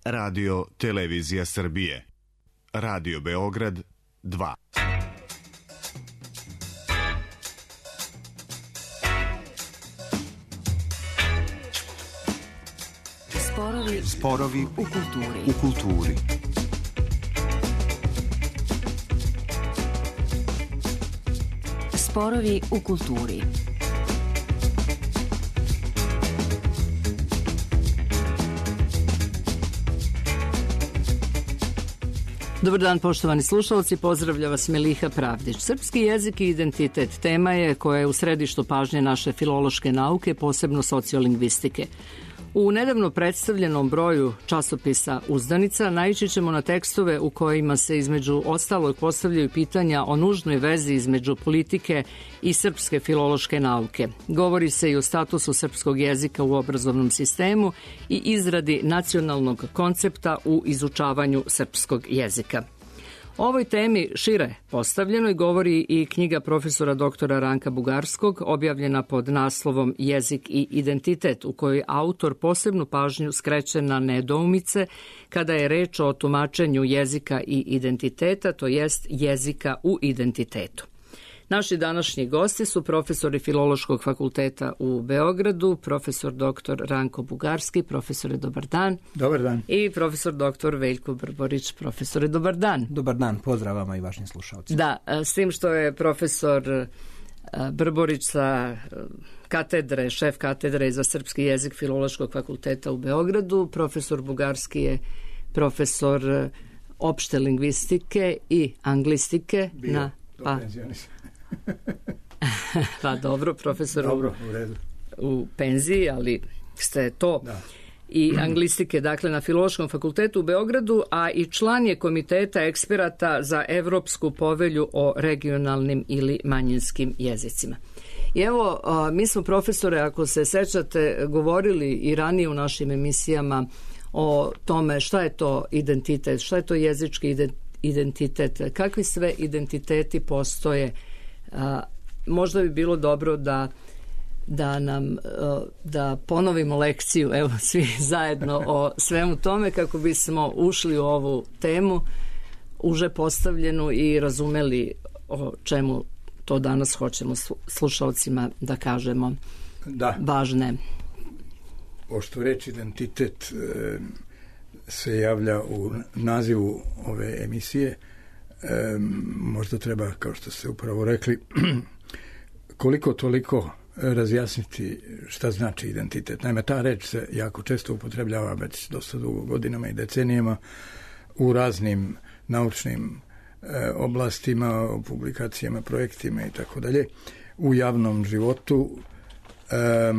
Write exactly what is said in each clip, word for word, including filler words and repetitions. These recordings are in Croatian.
Radio Televizija Srbije. Radio Beograd dva. Sporovi, Sporovi u kulturi. U kulturi. Sporovi u kulturi. Dobar dan, poštovani slušalci, pozdravlja vas Meliha Pravdić. Srpski jezik i identitet tema je koja je u središtu pažnje naše filološke nauke, posebno sociolingvistike. U nedavno predstavljenom broju časopisa Uzdanica naići ćemo na tekstove u kojima se između ostalog postavljaju pitanja o nužnoj vezi između politike i srpske filološke nauke. Govori se i o statusu srpskog jezika u obrazovnom sistemu i izradi nacionalnog koncepta u izučavanju srpskog jezika. O ovoj temi šire postavljenoj govori i knjiga profesora doktora Ranka Bugarskog, objavljena pod naslovom Jezik i identitet, u kojoj autor posebnu pažnju skreće na nedoumice kada je reč o tumačenju jezika i identiteta, to jest jezika u identitetu. Naši današnji gosti su profesori Filološkog fakulteta u Beogradu, profesor doktor Ranko Bugarski. Profesore, dobar dan. Dobar dan. I profesor doktor Veljko Brborić. Profesore, dobar dan. Dobar dan, pozdrav vama i vašim slušalcima. Da, s tim što je profesor Brborić sa katedre, šef katedre za srpski jezik Filološkog fakulteta u Beogradu, profesor Bugarski je profesor opšte lingvistike i anglistike. Bio, na pa penzionis. Pa dobro, profesor dobro, u redu. U penziji, ali ste to da. I anglistike, dakle, na Filološkom fakultetu u Beogradu, a i član je komiteta eksperata za Evropsku povelju o regionalnim ili manjinskim jezicima. I evo, mi smo, profesore, ako se sećate, govorili i ranije u našim emisijama o tome šta je to identitet, šta je to jezički identitet, kakvi sve identiteti postoje. Možda bi bilo dobro da da nam da ponovimo lekciju, evo svi zajedno o svemu tome kako bismo ušli u ovu temu uže postavljenu i razumeli o čemu to danas hoćemo slušalcima da kažemo. Da. Važne. Pošto reč identitet e, se javlja u nazivu ove emisije, e, možda treba, kao što ste upravo rekli, koliko toliko razjasniti šta znači identitet. Naime, ta reč se jako često upotrebljava već dosta dugo godinama i decenijama u raznim naučnim e, oblastima, publikacijama, projektima i tako dalje, u javnom životu, e,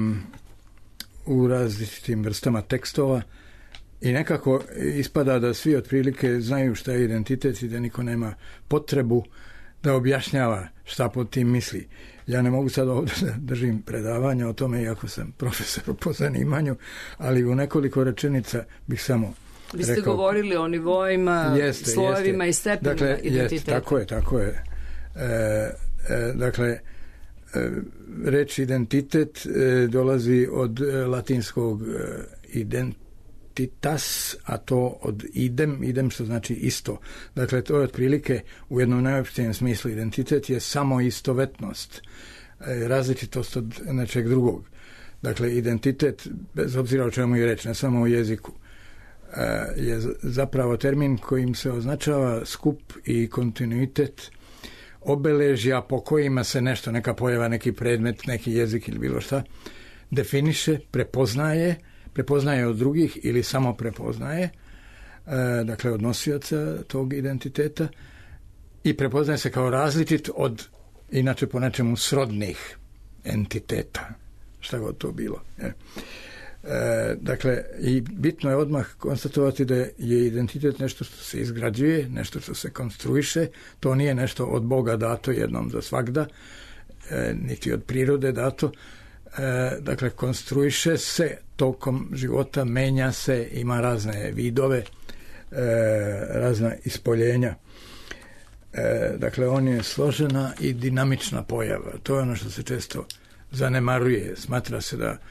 u različitim vrstama tekstova i nekako ispada da svi otprilike znaju šta je identitet i da niko nema potrebu da objašnjava šta pod tim misli. Ja ne mogu sad ovdje da držim predavanja o tome, iako sam profesor po zanimanju, ali u nekoliko rečenica bih samo Vi ste rekao, govorili o nivoima, jeste, slojevima jeste. I stepenima dakle, identiteta. Jeste, tako je, tako je. E, e, dakle, e, reč identitet e, dolazi od e, latinskog e, identitas, a to od idem, idem što znači isto. Dakle, to je otprilike u jednom najopštijem smislu identitet je samo istovetnost, e, različitost od nečeg drugog. Dakle, identitet, bez obzira o čemu je reč, ne samo o jeziku, e, je zapravo termin kojim se označava skup i kontinuitet obeležja po kojima se nešto, neka pojava, neki predmet, neki jezik ili bilo šta, definiše, prepoznaje, prepoznaje od drugih ili samo prepoznaje, e, dakle od nosioca tog identiteta, i prepoznaje se kao različit od inače po nečemu srodnih entiteta, šta god to bilo. E. E, dakle, i bitno je odmah konstatovati da je identitet nešto što se izgrađuje, nešto što se konstruiše, to nije nešto od Boga dato jednom za svagda, e, niti od prirode dato. E, dakle, konstruiše se tokom života, menja se, ima razne vidove, e, razna ispoljenja. E, dakle, on je složena i dinamična pojava. To je ono što se često zanemaruje. Smatra se da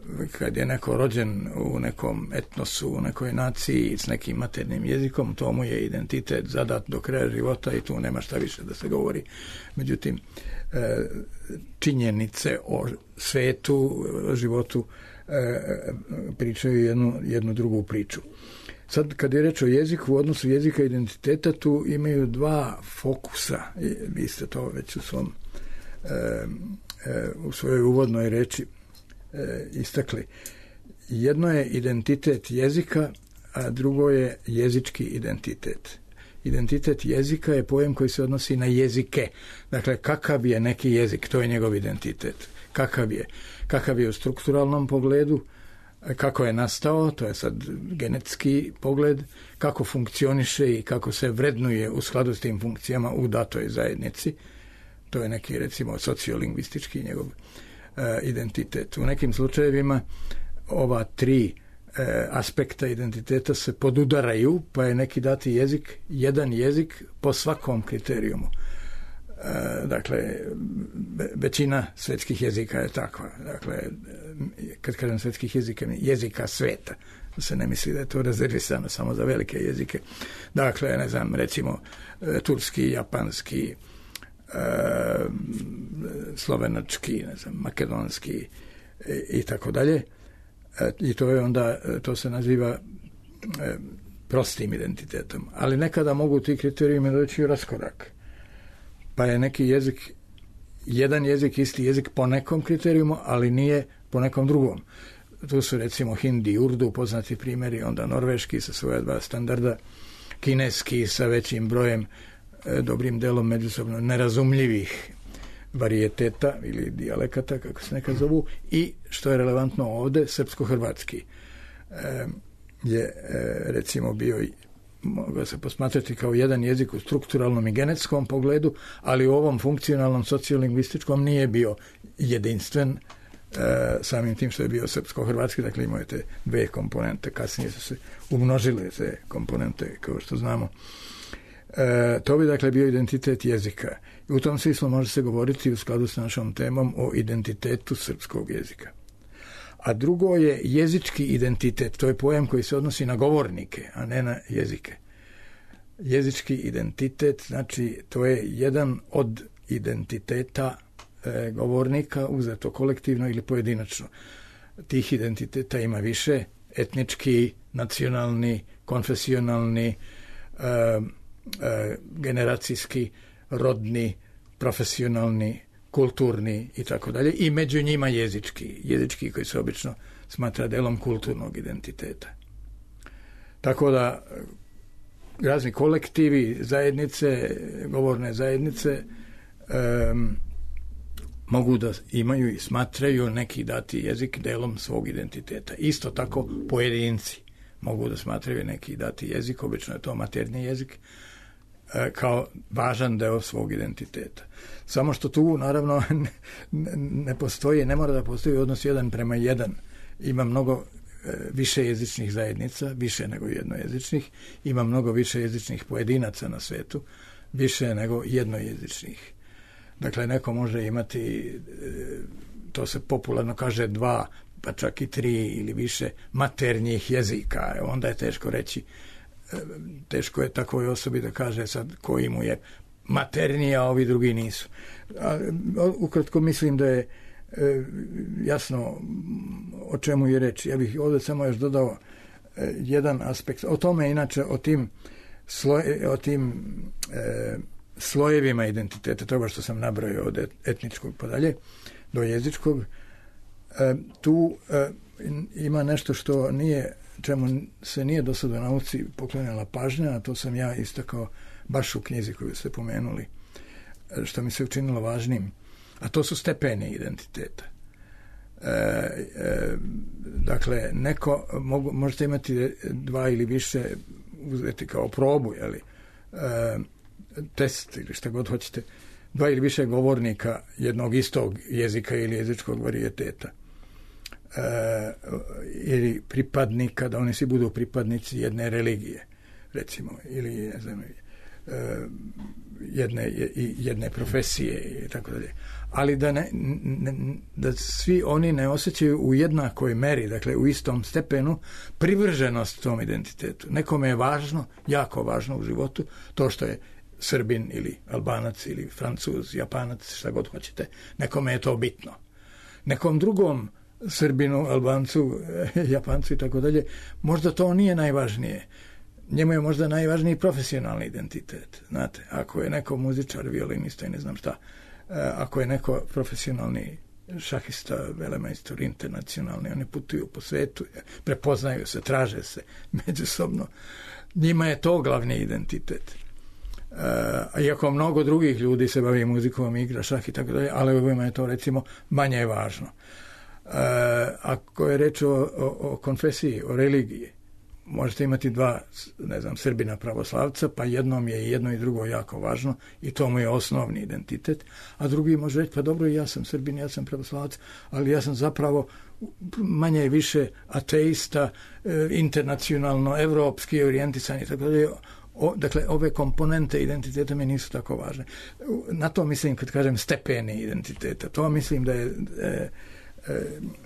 kad je neko rođen u nekom etnosu, u nekoj naciji s nekim maternjim jezikom, to mu je identitet zadat do kraja života i tu nema šta više da se govori. Međutim, činjenice o svetu, o životu pričaju jednu, jednu drugu priču. Sad, kad je reč o jeziku, u odnosu jezika i identiteta, tu imaju dva fokusa. Vi ste to već u svom u svojoj uvodnoj reči istakli. Jedno je identitet jezika, a drugo je jezički identitet. Identitet jezika je pojam koji se odnosi na jezike. Dakle, kakav je neki jezik, to je njegov identitet. Kakav je? Kakav je u strukturalnom pogledu, kako je nastao, to je sad genetski pogled, kako funkcioniše i kako se vrednuje u skladu s tim funkcijama u datoj zajednici. To je neki, recimo, sociolingvistički njegov e, identitet. U nekim slučajevima ova tri e, aspekta identiteta se podudaraju, pa je neki dati jezik, jedan jezik po svakom kriterijumu. E, dakle, većina svetskih jezika je takva. Dakle, kad kažem svetskih jezika, jezika sveta, se ne misli da je to rezervisano samo za velike jezike. Dakle, ne znam, recimo, turski, japanski, E, slovenački, ne znam, makedonski e, i tako dalje. E, I to je onda, to se naziva e, prostim identitetom. Ali nekada mogu ti kriterijumi doći u raskorak. Pa je neki jezik, jedan jezik, isti jezik po nekom kriterijumu, ali nije po nekom drugom. Tu su recimo hindi i urdu, poznati primjeri, onda norveški sa svoja dva standarda, kineski sa većim brojem dobrim delom međusobno nerazumljivih varijeteta ili dijalekata, kako se nekad zovu, i što je relevantno ovde, srpsko-hrvatski e, je e, recimo bio, mogao se posmatrati kao jedan jezik u strukturalnom i genetskom pogledu, ali u ovom funkcionalnom sociolingvističkom nije bio jedinstven, e, samim tim što je bio srpsko-hrvatski, dakle imao je te dve komponente, kasnije su se umnožile te komponente, kao što znamo. E, to bi dakle bio identitet jezika. I u tom smislu može se govoriti u skladu s našom temom o identitetu srpskog jezika. A drugo je jezički identitet. To je pojam koji se odnosi na govornike, a ne na jezike. Jezički identitet, znači to je jedan od identiteta e, govornika, uzeto kolektivno ili pojedinačno. Tih identiteta ima više, etnički, nacionalni, konfesionalni, e, generacijski, rodni, profesionalni, kulturni i tako dalje, i među njima jezički, jezički koji se obično smatra delom kulturnog identiteta. Tako da razni kolektivi, zajednice, govorne zajednice um, mogu da imaju i smatraju neki dati jezik delom svog identiteta. Isto tako pojedinci mogu da smatraju neki dati jezik, obično je to maternji jezik, kao važan deo svog identiteta. Samo što tu, naravno, ne postoji, ne mora da postoji odnos jedan prema jedan. Ima mnogo više jezičnih zajednica, više nego jednojezičnih, ima mnogo više jezičnih pojedinaca na svetu, više nego jednojezičnih. Dakle, neko može imati, to se popularno kaže, dva, pa čak i tri ili više maternjih jezika. Onda je teško reći, teško je takvoj osobi da kaže sad koji mu je materniji, a ovi drugi nisu. A, ukratko mislim da je e, jasno o čemu je reč. Ja bih ovdje samo još dodao e, jedan aspekt. O tome, inače, o tim, sloje, o tim e, slojevima identiteta, toga što sam nabrojao od etničkog pa dalje do jezičkog, e, tu e, ima nešto što nije, čemu se nije do sada u nauci poklonila pažnja, a to sam ja istakao baš u knjizi koju ste pomenuli, što mi se učinilo važnim, a to su stepeni identiteta. E, e, dakle, neko, mogu, možete imati dva ili više, uzeti kao probu, jeli, e, test ili šta god hoćete, dva ili više govornika jednog istog jezika ili jezičkog varijeteta. E, ili pripadnika, da oni svi budu pripadnici jedne religije, recimo, ili ne znam, jedne, jedne profesije i tako dalje. Ali da, ne, ne, da svi oni ne osjećaju u jednakoj meri, dakle u istom stepenu, privrženost tom identitetu. Nekome je važno, jako važno u životu, to što je Srbin ili Albanac ili Francuz, Japanac, šta god hoćete. Nekome je to bitno. Nekom drugom Srbinu, Albancu, Japancu i tako dalje, možda to nije najvažnije. Njemu je možda najvažniji profesionalni identitet. Znate, ako je neko muzičar, violinista i ne znam šta, ako je neko profesionalni šahista, velemajstor, internacionalni, oni putuju po svetu, prepoznaju se, traže se međusobno. Njima je to glavni identitet. A iako mnogo drugih ljudi se bavi muzikom, igra šah i tako dalje, ali ovima je to recimo manje važno. Ako je reč o, o, o konfesiji, o religiji, možete imati dva, ne znam, Srbina pravoslavca, pa jednom je i jedno i drugo jako važno i to mu je osnovni identitet, a drugi može reći, pa dobro, ja sam Srbin, ja sam pravoslavac, ali ja sam zapravo manje i više ateista, internacionalno, evropski orijentisan i tako dalje. O, dakle, ove komponente identiteta mi nisu tako važne. Na to mislim kad kažem stepeni identiteta. To mislim da je e, e,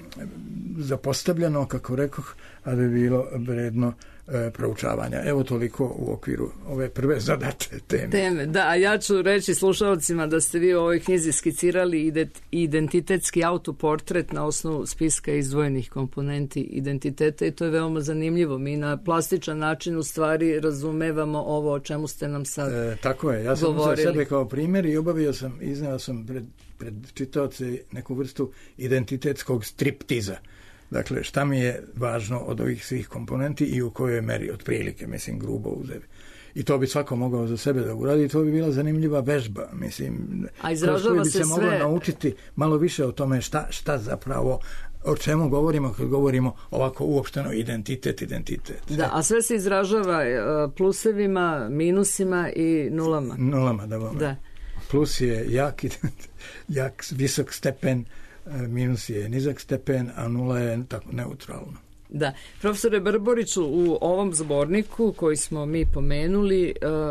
zapostavljeno, kako rekoh, a da je bilo vredno e, proučavanja. Evo toliko u okviru ove prve zadate teme. Teme, da, a ja ću reći slušalcima da ste vi u ovoj knjizi skicirali identitetski autoportret na osnovu spiska izdvojenih komponenti identiteta i to je veoma zanimljivo. Mi na plastičan način u stvari razumevamo ovo o čemu ste nam sad e, tako je, ja sam govorili. Za sebe kao primjer i obavio sam, izneo sam pred, pred čitaoce neku vrstu identitetskog striptiza. Dakle, šta mi je važno od ovih svih komponenti i u kojoj meri, otprilike, mislim, grubo uzevi. I to bi svako mogao za sebe da uradi i to bi bila zanimljiva vežba, mislim, a izražava bi se, se moglo sve... naučiti malo više o tome šta, šta zapravo, o čemu govorimo kad govorimo ovako uopšteno identitet, identitet. Da, a sve se izražava plusevima, minusima i nulama. Nulama, da vam. Da. Plus je jak, jak, visok stepen, minus je nizak stepen, a nula je tako neutralno. Da. Profesore Brboriću, u ovom zborniku koji smo mi pomenuli,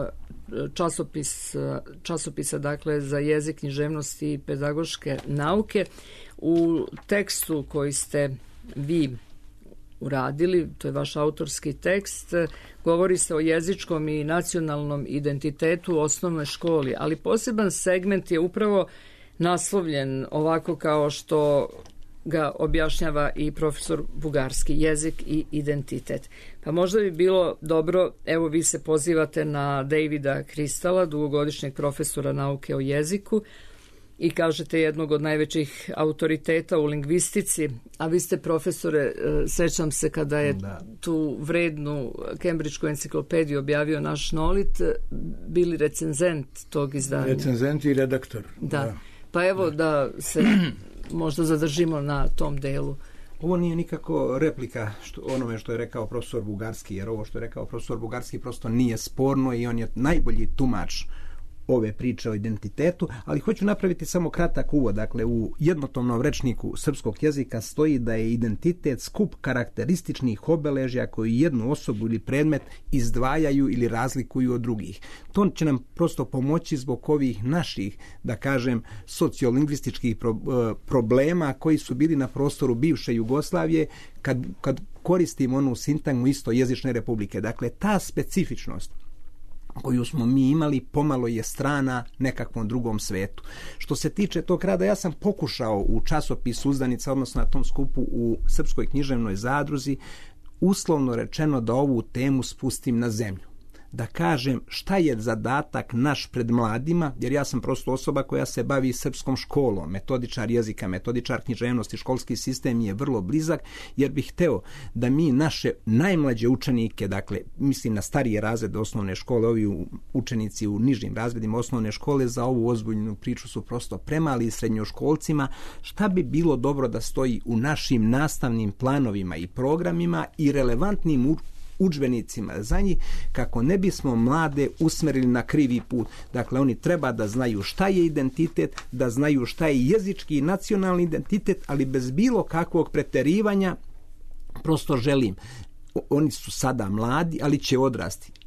časopis, časopisa dakle za jezik, književnost i pedagoške nauke, u tekstu koji ste vi uradili, to je vaš autorski tekst, govori se o jezičkom i nacionalnom identitetu u osnovnoj školi, ali poseban segment je upravo naslovljen ovako kao što ga objašnjava i profesor Bugarski, jezik i identitet. Pa možda bi bilo dobro, evo vi se pozivate na Davida Kristala, dugogodišnjeg profesora nauke o jeziku i kažete jednog od najvećih autoriteta u lingvistici, a vi ste profesore, sećam se kada je da. tu vrednu Kembridžku enciklopediju objavio naš Nolit, bili recenzent tog izdanja. Recenzent i redaktor. Da. da. Pa evo da se možda zadržimo na tom delu. Ovo nije nikako replika što, onome što je rekao profesor Bugarski, jer ovo što je rekao profesor Bugarski prosto nije sporno i on je najbolji tumač ove priče o identitetu, ali hoću napraviti samo kratak uvod. Dakle, u jednotomnom rečniku srpskog jezika stoji da je identitet skup karakterističnih obeležja koji jednu osobu ili predmet izdvajaju ili razlikuju od drugih. To će nam prosto pomoći zbog ovih naših, da kažem, sociolingvističkih pro, problema koji su bili na prostoru bivše Jugoslavije kad, kad koristimo onu sintagmu istojezične republike. Dakle, ta specifičnost koju smo mi imali pomalo je strana nekakvom drugom svetu. Što se tiče tog rada, ja sam pokušao u časopisu Uzdanica, odnosno na tom skupu u Srpskoj književnoj zadruzi, uslovno rečeno da ovu temu spustim na zemlju. Da kažem šta je zadatak naš pred mladima, jer ja sam prosto osoba koja se bavi srpskom školom, metodičar jezika, metodičar književnosti, školski sistem je vrlo blizak, jer bih hteo da mi naše najmlađe učenike, dakle, mislim na starije razrede osnovne škole, ovi učenici u nižim razredima osnovne škole za ovu ozbiljnu priču su prosto premali srednjoškolcima, šta bi bilo dobro da stoji u našim nastavnim planovima i programima i relevantnim u udžbenicima za njih, kako ne bismo mlade usmerili na krivi put. Dakle, oni treba da znaju šta je identitet, da znaju šta je jezički i nacionalni identitet, ali bez bilo kakvog preterivanja. Prosto želim, oni su sada mladi, ali će odrasti.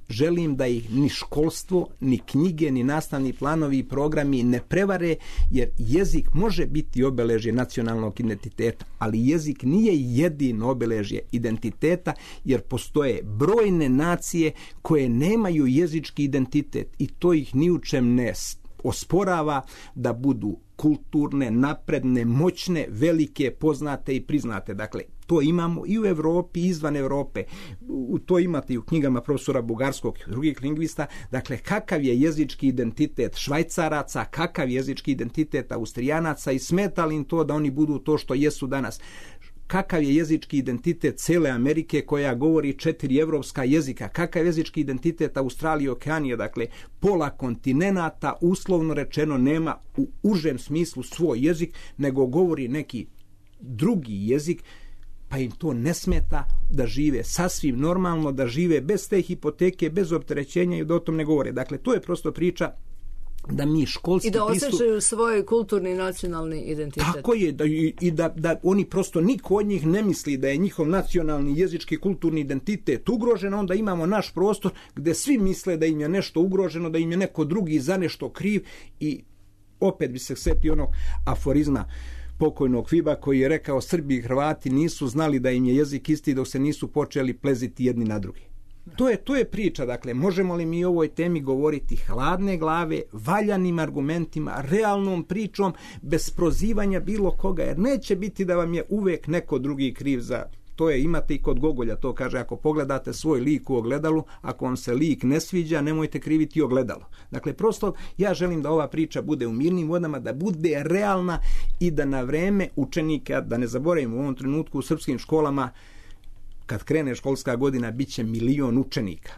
želim da ih ni školstvo, ni knjige, ni nastavni planovi i programi ne prevare, jer jezik može biti obeležje nacionalnog identiteta, ali jezik nije jedino obeležje identiteta, jer postoje brojne nacije koje nemaju jezički identitet i to ih ni u čem ne osporava da budu kulturne, napredne, moćne, velike, poznate i priznate. Dakle, to imamo i u Evropi i izvan Evrope. To imate i u knjigama profesora Bugarskog i drugih lingvista. Dakle, kakav je jezički identitet Švajcaraca, kakav je jezički identitet Austrijanaca i smeta li im to da oni budu to što jesu danas. Kakav je jezički identitet cele Amerike koja govori četiri evropska jezika, kakav je jezički identitet Australije i Okeanije, dakle pola kontinenata uslovno rečeno nema u užem smislu svoj jezik, nego govori neki drugi jezik, pa im to ne smeta da žive sasvim normalno, da žive bez te hipoteke, bez opterećenja i da o tom ne govore. Dakle, to je prosto priča da mi školski i da osjećaju pristup... svoj kulturni i nacionalni identitet. Tako je, da, i da, da oni prosto, niko od njih ne misli da je njihov nacionalni, jezički, kulturni identitet ugrožen, onda imamo naš prostor gde svi misle da im je nešto ugroženo, da im je neko drugi za nešto kriv i opet bi se setio onog aforizma pokojnog Fiba koji je rekao: Srbi i Hrvati nisu znali da im je jezik isti dok se nisu počeli pleziti jedni na drugi. To je, to je priča, dakle, možemo li mi o ovoj temi govoriti hladne glave, valjanim argumentima, realnom pričom, bez prozivanja bilo koga, jer neće biti da vam je uvek neko drugi kriv za to. Je, imate i kod Gogolja, to kaže, ako pogledate svoj lik u ogledalu, ako vam se lik ne sviđa, nemojte kriviti ogledalo. Dakle, prosto ja želim da ova priča bude u mirnim vodama, da bude realna i da na vreme učenika, da ne zaboravimo u ovom trenutku u srpskim školama, kad krene školska godina, bit će milion učenika.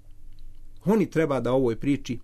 Oni treba da ovoj priči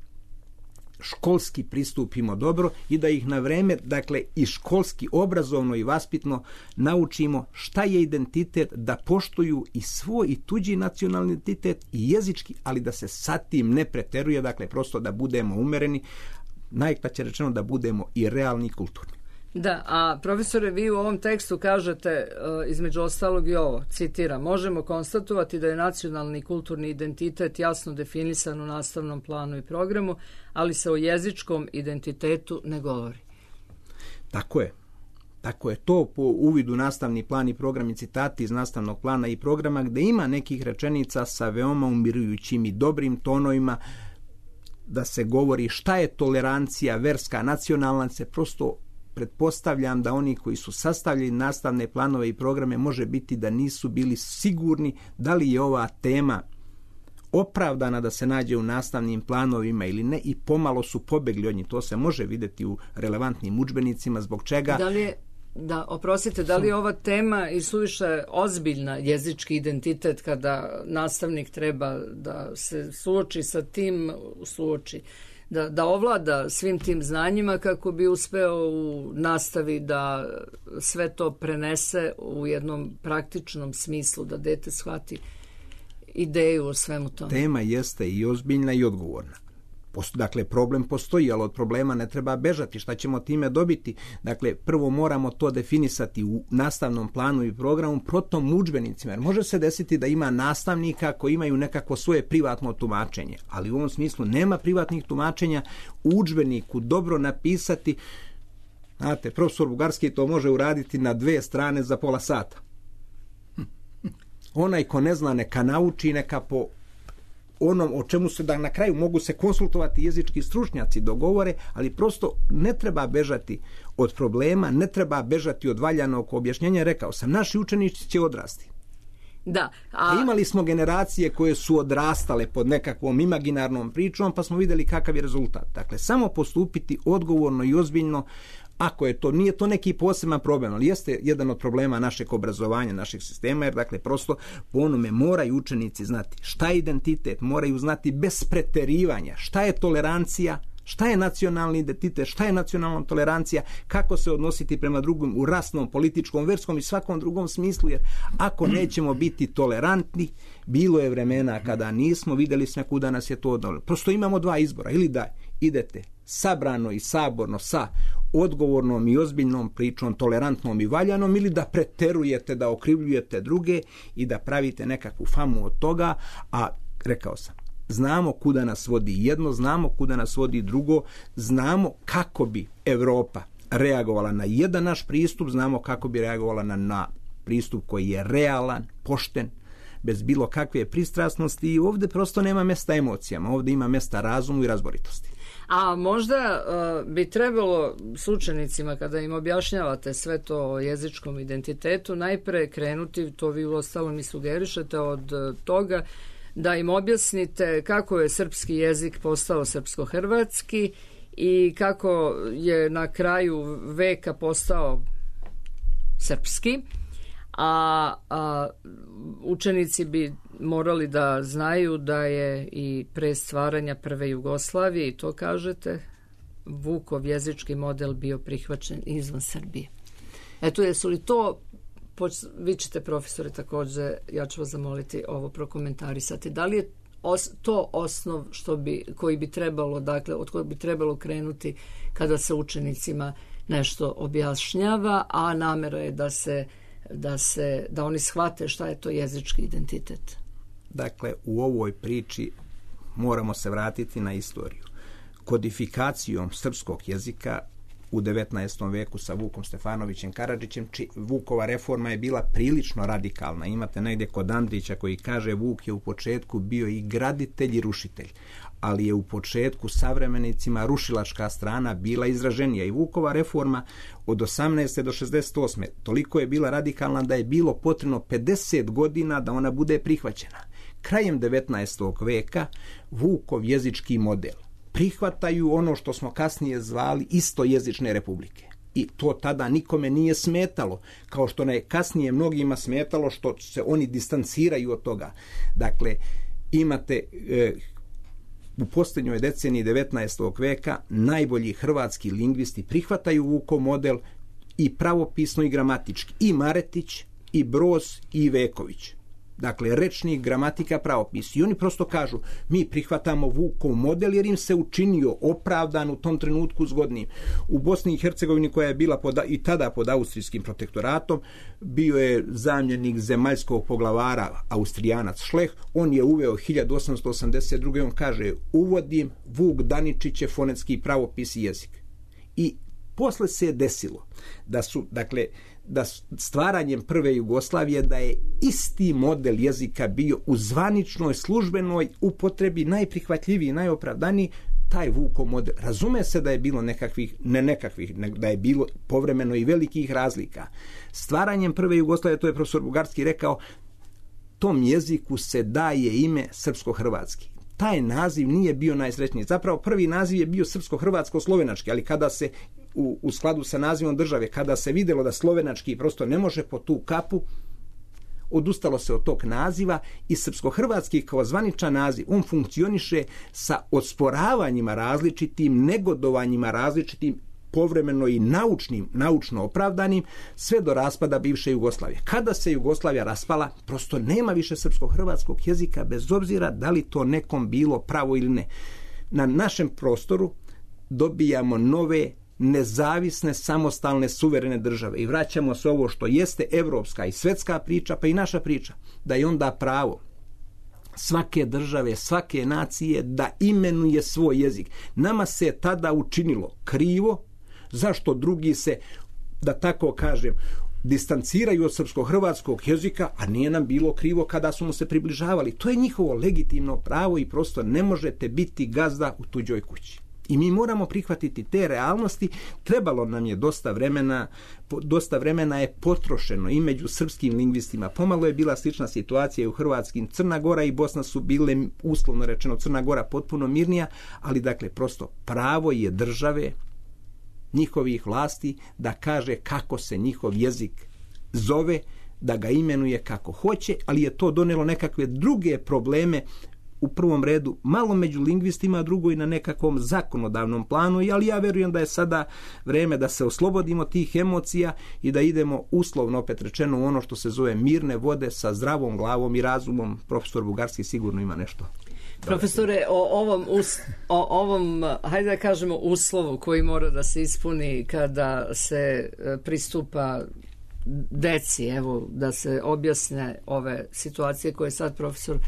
školski pristupimo dobro i da ih na vreme, dakle, i školski, obrazovno i vaspitno naučimo šta je identitet, da poštuju i svoj i tuđi nacionalni identitet i jezički, ali da se sa tim ne preteruje, dakle, prosto da budemo umereni, najkraće rečeno da budemo i realni i kulturni. Da, a profesore, vi u ovom tekstu kažete uh, između ostalog i ovo, citiram: možemo konstatovati da je nacionalni i kulturni identitet jasno definisan u nastavnom planu i programu, ali se o jezičkom identitetu ne govori. Tako je. Tako je to po uvidu nastavni plan i program i citati iz nastavnog plana i programa, gde ima nekih rečenica sa veoma umirujućim i dobrim tonovima, da se govori šta je tolerancija verska, nacionalna, se prosto pretpostavljam da oni koji su sastavljali nastavne planove i programe može biti da nisu bili sigurni da li je ova tema opravdana da se nađe u nastavnim planovima ili ne i pomalo su pobegli od njih. To se može vidjeti u relevantnim udžbenicima, zbog čega... Da li je, da, oprostite, da li je ova tema i suviše ozbiljna, jezički identitet, kada nastavnik treba da se suoči sa tim, suoči Da, da ovlada svim tim znanjima kako bi uspeo u nastavi da sve to prenese u jednom praktičnom smislu, da dete shvati ideju o svemu tome. Tema jeste i ozbiljna i odgovorna. Dakle, problem postoji, ali od problema ne treba bežati. Šta ćemo time dobiti? Dakle, prvo moramo to definisati u nastavnom planu i programu, potom udžbenicima. Jer može se desiti da ima nastavnika koji imaju nekako svoje privatno tumačenje, ali u ovom smislu nema privatnih tumačenja. U udžbeniku dobro napisati, znate, profesor Bugarski to može uraditi na dve strane za pola sata. Onaj ko ne zna neka nauči, neka po onom o čemu se da na kraju mogu se konsultovati jezički stručnjaci dogovore, ali prosto ne treba bežati od problema, ne treba bežati od valjanog objašnjenja. Rekao sam, naši učenici će odrasti. Da, a... a imali smo generacije koje su odrastale pod nekakvom imaginarnom pričom, pa smo vidjeli kakav je rezultat. Dakle, samo postupiti odgovorno i ozbiljno. Ako je to, nije to neki poseban problem, ali jeste jedan od problema našeg obrazovanja, našeg sistema, jer dakle prosto po onome moraju učenici znati šta je identitet, moraju znati bez preterivanja šta je tolerancija, šta je nacionalni identitet, šta je nacionalna tolerancija, kako se odnositi prema drugom u rasnom, političkom, verskom i svakom drugom smislu, jer ako nećemo biti tolerantni, bilo je vremena kada nismo, vidjeli smo kuda nas je to odnalo. Prosto imamo dva izbora, ili da idete sabrano i saborno sa odgovornom i ozbiljnom pričom, tolerantnom i valjanom, ili da preterujete, da okrivljujete druge i da pravite nekakvu famu od toga, a rekao sam, znamo kuda nas vodi jedno, znamo kuda nas vodi drugo, znamo kako bi Evropa reagovala na jedan naš pristup, znamo kako bi reagovala na, na pristup koji je realan, pošten, bez bilo kakve pristrasnosti i ovdje prosto nema mjesta emocijama, ovdje ima mjesta razumu i razboritosti. A možda uh, bi trebalo s učenicima, kada im objašnjavate sve to o jezičkom identitetu, najpre krenuti, to vi uostalom i sugerišete, od uh, toga da im objasnite kako je srpski jezik postao srpsko-hrvatski i kako je na kraju veka postao srpski, a, a učenici bi morali da znaju da je i pre stvaranja prve Jugoslavije, i to kažete, Vukov jezički model bio prihvaćen izvan Srbije. Eto, jesu li to, vi ćete, profesore, također, ja ću vas zamoliti ovo prokomentarisati, da li je os, to osnov što bi, koji bi trebalo, dakle, od kojeg bi trebalo krenuti kada se učenicima nešto objašnjava, a namera je da se da se da oni shvate šta je to jezički identitet. Dakle, u ovoj priči moramo se vratiti na istoriju. Kodifikacijom srpskog jezika u devetnaestom veku sa Vukom Stefanovićem Karadžićem, či Vukova reforma je bila prilično radikalna. Imate negdje kod Andrića koji kaže Vuk je u početku bio i graditelj i rušitelj, ali je u početku savremenicima rušilačka strana bila izraženija i Vukova reforma od osamnaeste do šezdeset osme toliko je bila radikalna da je bilo potrebno pedeset godina da ona bude prihvaćena. Krajem devetnaestog veka Vukov jezički model prihvataju ono što smo kasnije zvali istojezične republike. I to tada nikome nije smetalo, kao što ne kasnije mnogima smetalo što se oni distanciraju od toga. Dakle, imate e, u posljednjoj deceniji devetnaestog veka najbolji hrvatski lingvisti prihvataju Vukov model i pravopisno i gramatički. I Maretić, i Broz, i Veković. Dakle, rečnik, gramatika, pravopis. I oni prosto kažu, mi prihvatamo Vukov model jer im se učinio opravdan u tom trenutku zgodnim. U Bosni i Hercegovini, koja je bila pod, i tada pod austrijskim protektoratom, bio je zamjenik zemaljskog poglavara Austrijanac Šleh. On je uveo hiljadu osamsto osamdeset druge. On kaže, uvodim Vuk Daničiće fonetski pravopis i jezik. I posle se je desilo da su, dakle, da stvaranjem prve Jugoslavije da je isti model jezika bio u zvaničnoj službenoj upotrebi najprihvatljiviji, najopravdaniji, taj Vukov model. Razume se da je bilo nekakvih, ne nekakvih, da je bilo povremeno i velikih razlika. Stvaranjem prve Jugoslavije, to je profesor Bugarski rekao, tom jeziku se daje ime srpsko-hrvatski. Taj naziv nije bio najsrećniji. Zapravo prvi naziv je bio srpsko-hrvatsko-slovenački, ali kada se u, u skladu sa nazivom države, kada se vidjelo da slovenački prosto ne može po tu kapu, odustalo se od tog naziva i srpsko-hrvatski kao zvaničan naziv, on funkcioniše sa osporavanjima različitim, negodovanjima različitim, povremeno i naučnim, naučno opravdanim, sve do raspada bivše Jugoslavije. Kada se Jugoslavija raspala, prosto nema više srpsko-hrvatskog jezika, bez obzira da li to nekom bilo pravo ili ne. Na našem prostoru dobijamo nove, nezavisne, samostalne, suverene države i vraćamo se ovo što jeste evropska i svetska priča, pa i naša priča, da je onda pravo svake države, svake nacije da imenuje svoj jezik. Nama se tada učinilo krivo, zašto drugi se, da tako kažem, distanciraju od srpsko-hrvatskog jezika, a nije nam bilo krivo kada su mu se približavali. To je njihovo legitimno pravo i prosto ne možete biti gazda u tuđoj kući. I mi moramo prihvatiti te realnosti. Trebalo nam je dosta vremena, dosta vremena je potrošeno i među srpskim lingvistima. Pomalo je bila slična situacija i u hrvatskim. Crna Gora i Bosna su bile, uslovno rečeno, Crna Gora potpuno mirnija, ali dakle prosto pravo je države, njihovih vlasti, da kaže kako se njihov jezik zove, da ga imenuje kako hoće, ali je to donelo nekakve druge probleme, u prvom redu malo među lingvistima, a drugo i na nekakvom zakonodavnom planu, ali ja verujem da je sada vreme da se oslobodimo tih emocija i da idemo uslovno, opet rečeno, u ono što se zove mirne vode sa zdravom glavom i razumom. Profesor Bugarski sigurno ima nešto. Profesore, o ovom, us, o ovom, hajde da kažemo, uslovu koji mora da se ispuni kada se pristupa deci, evo, da se objasne ove situacije koje sad profesor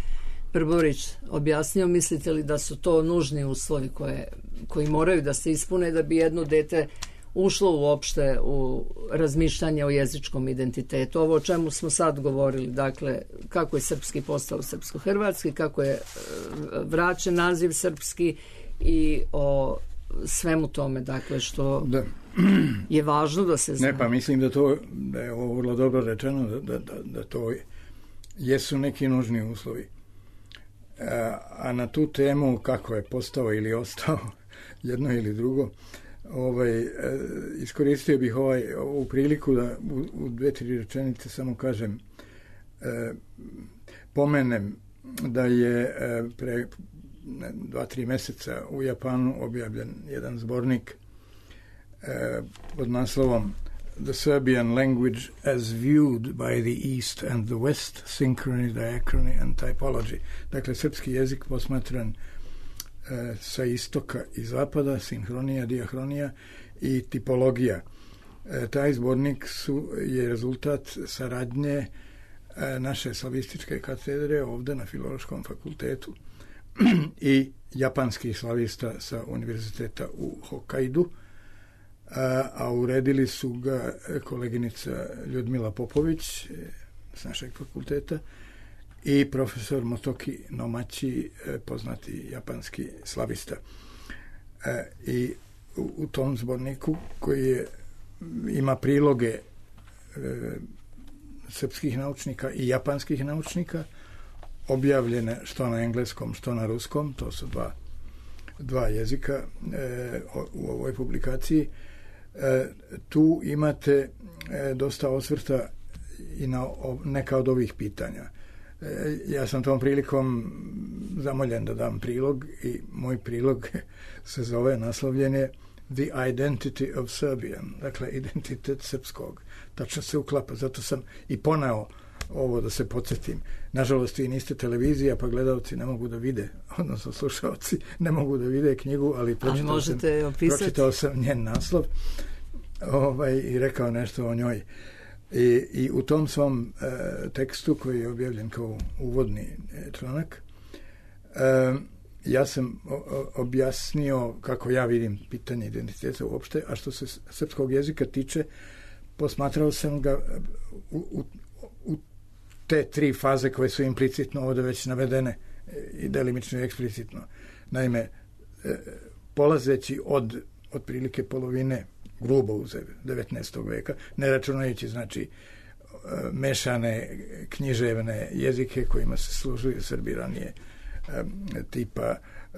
Brborić objasnio, mislite li da su to nužni uslovi koje, koji moraju da se ispune da bi jedno dete ušlo uopšte u razmišljanje o jezičkom identitetu? Ovo o čemu smo sad govorili, dakle, kako je srpski postao srpsko-hrvatski, kako je vraćen naziv srpski i o svemu tome, dakle, što da. je važno da se zna. Ne, pa mislim da, to, da je ovo vrlo dobro rečeno, da, da, da, da to jesu neki nužni uslovi. A, a na tu temu kako je postao ili ostao jedno ili drugo, ovaj, iskoristio bih ovaj, ovu priliku da u, u dve, tri rečenice samo kažem, e, pomenem da je e, pre dva, tri meseca u Japanu objavljen jedan zbornik e, pod naslovom The Serbian Language as Viewed by the East and the West, Synchrony, Diachrony and Typology. Dakle, srpski jezik posmatran e, sa istoka i zapada, sinhronija, diahronija i tipologija. E, taj zbornik su, je rezultat saradnje e, naše slavističke katedre ovde na Filološkom fakultetu i japanskih slavista sa univerziteta u Hokkaidu, a, a uredili su ga koleginica Ljudmila Popović s našeg fakulteta i profesor Motoki Nomachi, poznati japanski slavista. E, I u, u tom zborniku koji je, ima priloge e, srpskih naučnika i japanskih naučnika, objavljene što na engleskom, što na ruskom, to su dva, dva jezika e, u ovoj publikaciji. E, tu imate e, dosta osvrta i na o, neka od ovih pitanja. E, ja sam tom prilikom zamoljen da dam prilog i moj prilog se zove, naslovljen je The Identity of Serbian, dakle identitet srpskog. Tačno se uklapa, zato sam i poneo ovo da se podsjetim. Nažalost, vi niste televizija, pa gledalci ne mogu da vide, odnosno slušalci ne mogu da vide knjigu, ali pročitao, sam, pročitao sam njen naslov ovaj, i rekao nešto o njoj. I, i u tom svom e, tekstu koji je objavljen kao uvodni e, članak, e, ja sam o, o, objasnio kako ja vidim pitanje identiteta uopšte, a što se srpskog jezika tiče, posmatrao sam ga u, u, u te tri faze koje su implicitno ovdje već navedene i delimično i eksplicitno. Naime, e, polazeći od otprilike polovine grubo uze devetnaestog veka, ne računajući znači mešane književne jezike kojima se služuju Srbi ranije, tipa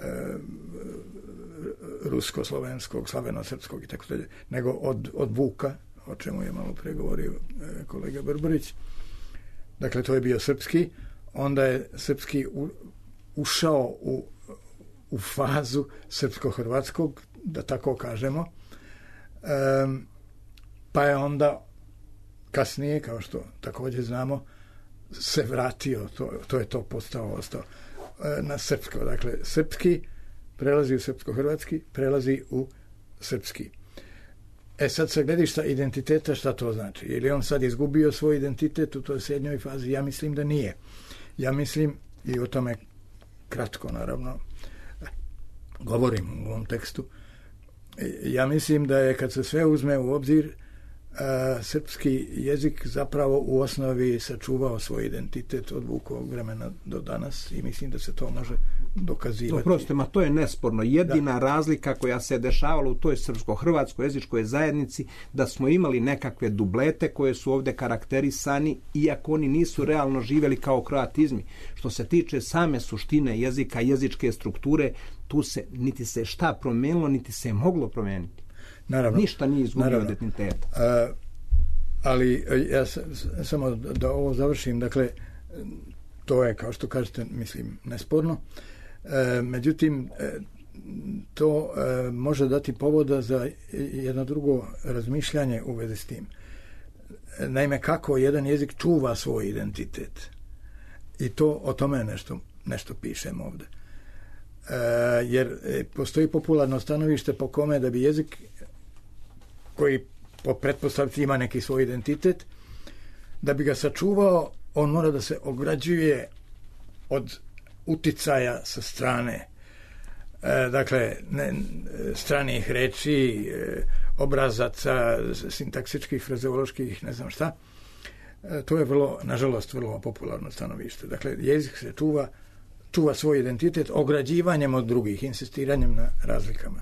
rusko-slovenskog, slaveno-srpskog i tako dalje, nego od, od Vuka, o čemu je malo pregovorio kolega Brborić. Dakle, to je bio srpski, onda je srpski u, ušao u, u fazu srpsko-hrvatskog, da tako kažemo, Um, pa je onda kasnije, kao što također znamo, se vratio, to, to je to postao, ostao uh, na srpsko. Dakle, srpski prelazi u srpsko-hrvatski, prelazi u srpski. E sad, sa gledišta identiteta, šta to znači? Je li on sad izgubio svoj identitet u toj srednjoj fazi? Ja mislim da nije. Ja mislim, i o tome kratko, naravno, govorim u ovom tekstu, ja mislim da je, kad se sve uzme u obzir, a, srpski jezik zapravo u osnovi sačuvao svoj identitet od Vukovog vremena do danas i mislim da se to može dokazivati. Oprostite, ma to je nesporno. Jedina da. razlika koja se dešavala u toj srpsko-hrvatskoj jezičkoj zajednici, da smo imali nekakve dublete koje su ovdje karakterisani, iako oni nisu realno živjeli kao kroatizmi. Što se tiče same suštine jezika, jezičke strukture, tu se niti se šta promijenilo, niti se je moglo promijeniti. Naravno, ništa nije izgubio od identiteta. Uh, ali ja s, samo da, da ovo završim, dakle, to je, kao što kažete, mislim, nesporno. Uh, međutim, uh, to uh, može dati povoda za jedno drugo razmišljanje u vezi s tim. Naime, kako jedan jezik čuva svoj identitet. I to o tome nešto, nešto pišem ovdje. Uh, jer postoji popularno stanovište po kome da bi jezik koji po pretpostavci ima neki svoj identitet, da bi ga sačuvao, on mora da se ograđuje od uticaja sa strane. E, dakle, ne, stranih reči, e, obrazaca, sintaksičkih, frazeoloških, ne znam šta. E, to je vrlo, nažalost, vrlo popularno stanovište. Dakle, jezik se čuva, čuva svoj identitet ograđivanjem od drugih, insistiranjem na razlikama.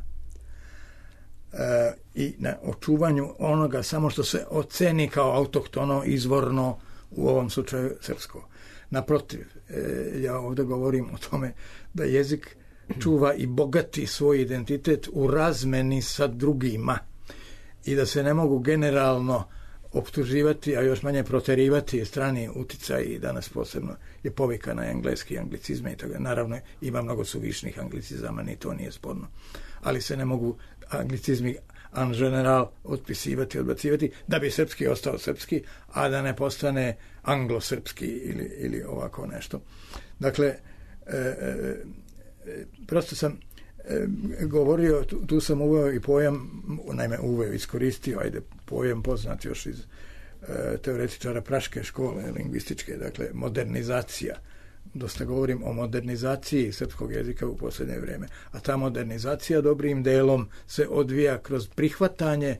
E, i na očuvanju onoga samo što se oceni kao autohtono, izvorno, u ovom slučaju srpsko. Naprotiv, e, ja ovdje govorim o tome da jezik čuva i bogati svoj identitet u razmeni sa drugima i da se ne mogu generalno optuživati, a još manje proterivati strani uticaj i danas posebno je povika na engleski anglicizme i tako. Naravno ima mnogo suvišnih anglicizama, ni to nije sporno. Ali se ne mogu anglicizmi en general otpisivati, odbacivati, da bi srpski ostao srpski, a da ne postane anglosrpski ili, ili ovako nešto. Dakle, e, e, prosto sam e, govorio, tu, tu sam uveo i pojam, naime uveo, iskoristio, ajde, pojam poznat još iz e, teoretičara praške škole, lingvističke, dakle, modernizacija. Dosta govorim o modernizaciji srpskog jezika u posljednje vrijeme. A ta modernizacija dobrim delom se odvija kroz prihvatanje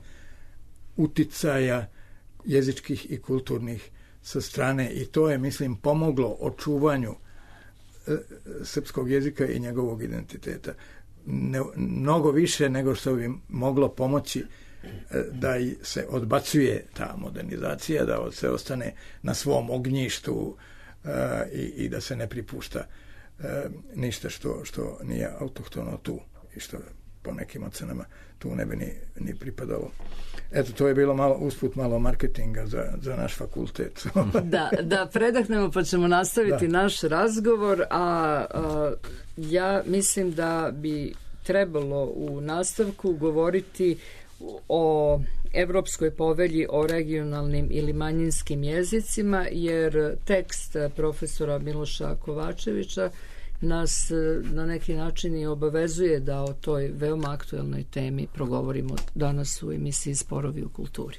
uticaja jezičkih i kulturnih sa strane i to je, mislim, pomoglo očuvanju e, srpskog jezika i njegovog identiteta. Ne, mnogo više nego što bi moglo pomoći e, da se odbacuje ta modernizacija, da se ostane na svom ognjištu Uh, i, i da se ne pripušta uh, ništa što, što nije autohtono tu i što po nekim ocenama tu ne bi ni, ni pripadalo. Eto, to je bilo malo usput malo marketinga za, za naš fakultet. da, da predahnemo pa ćemo nastaviti da. naš razgovor, a, a ja mislim da bi trebalo u nastavku govoriti o Evropskoj povelji o regionalnim ili manjinskim jezicima, jer tekst profesora Miloša Kovačevića nas na neki način i obavezuje da o toj veoma aktuelnoj temi progovorimo danas u emisiji Sporovi u kulturi.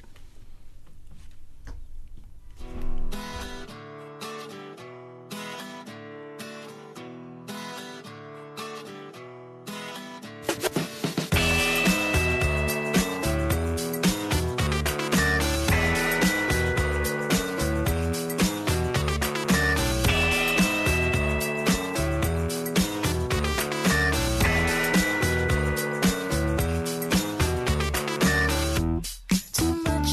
Too much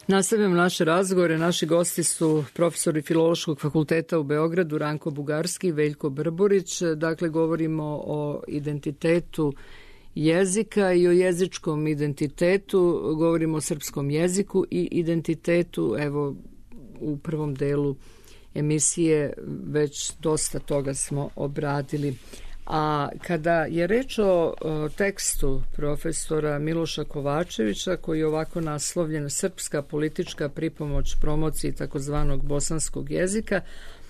Nastavljamo naše razgovore. Naši gosti su profesori Filološkog fakulteta u Beogradu Ranko Bugarski i Veljko Brborić. Dakle, govorimo o identitetu jezika i o jezičkom identitetu. Govorimo o srpskom jeziku i identitetu. Evo, u prvom delu emisije već dosta toga smo obradili. A kada je reč o tekstu profesora Miloša Kovačevića, koji je ovako naslovljen Srpska politička pripomoć promociji takozvanog bosanskog jezika,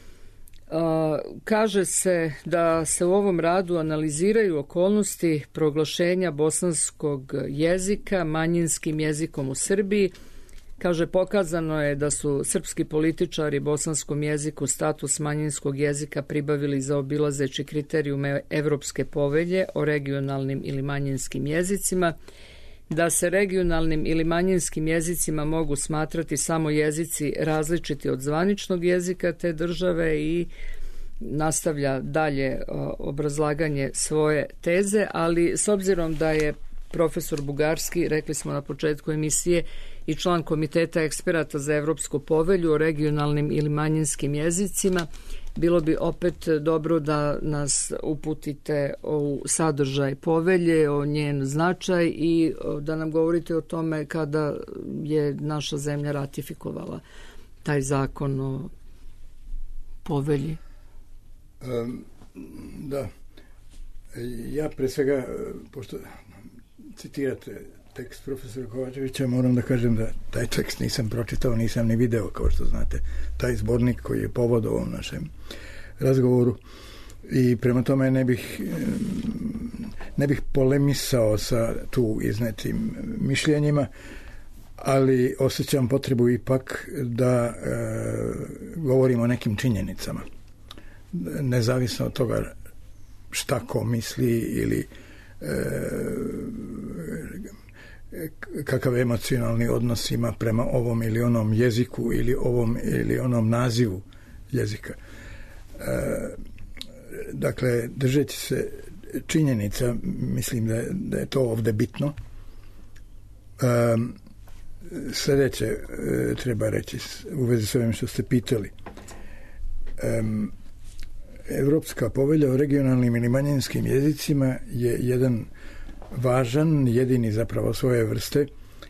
kaže se da se u ovom radu analiziraju okolnosti proglašenja bosanskog jezika manjinskim jezikom u Srbiji. Kaže, pokazano je da su srpski političari bosanskom jeziku status manjinskog jezika pribavili zaobilazeći kriterijume Evropske povelje o regionalnim ili manjinskim jezicima, da se regionalnim ili manjinskim jezicima mogu smatrati samo jezici različiti od zvaničnog jezika te države, i nastavlja dalje obrazlaganje svoje teze, ali s obzirom da je profesor Bugarski, rekli smo na početku emisije, i član Komiteta eksperata za Evropsku povelju o regionalnim ili manjinskim jezicima, bilo bi opet dobro da nas uputite u sadržaj povelje, o njen značaj i da nam govorite o tome kada je naša zemlja ratifikovala taj zakon o povelji. Um, da. Ja pre svega, pošto citirate tekst profesora Kovačevića, moram da kažem da taj tekst nisam pročitao, nisam ni video, kao što znate, taj zbornik koji je povod ovom našem razgovoru, i prema tome ne bih ne bih polemisao sa tu iznetim mišljenjima, ali osjećam potrebu ipak da e, govorimo o nekim činjenicama, nezavisno od toga šta ko misli ili e, kakav emocionalni odnos ima prema ovom ili onom jeziku ili ovom ili onom nazivu jezika. E, dakle, držeći se činjenica, mislim da je, da je to ovdje bitno. E, sljedeće e, treba reći u vezi s ovim što ste pitali. E, Evropska povelja o regionalnim ili manjinskim jezicima je jedan važan, jedini zapravo svoje vrste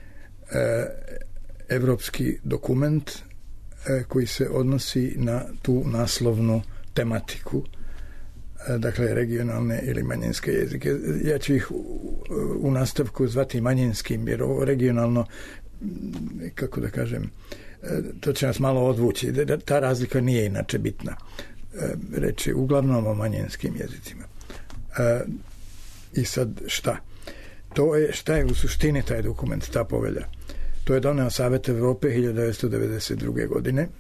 evropski dokument e, koji se odnosi na tu naslovnu tematiku, e, dakle regionalne ili manjinske jezike. Ja ću ih u, u nastavku zvati manjinskim, jer ovo regionalno, kako da kažem, e, to će nas malo odvući. Ta razlika nije inače bitna. E, reći uglavnom o manjinskim jezicima. E, I sad šta? To je, šta je u suštini taj dokument, ta povelja? To je doneo Savet Evrope hiljadu devetsto devedeset druge. godine,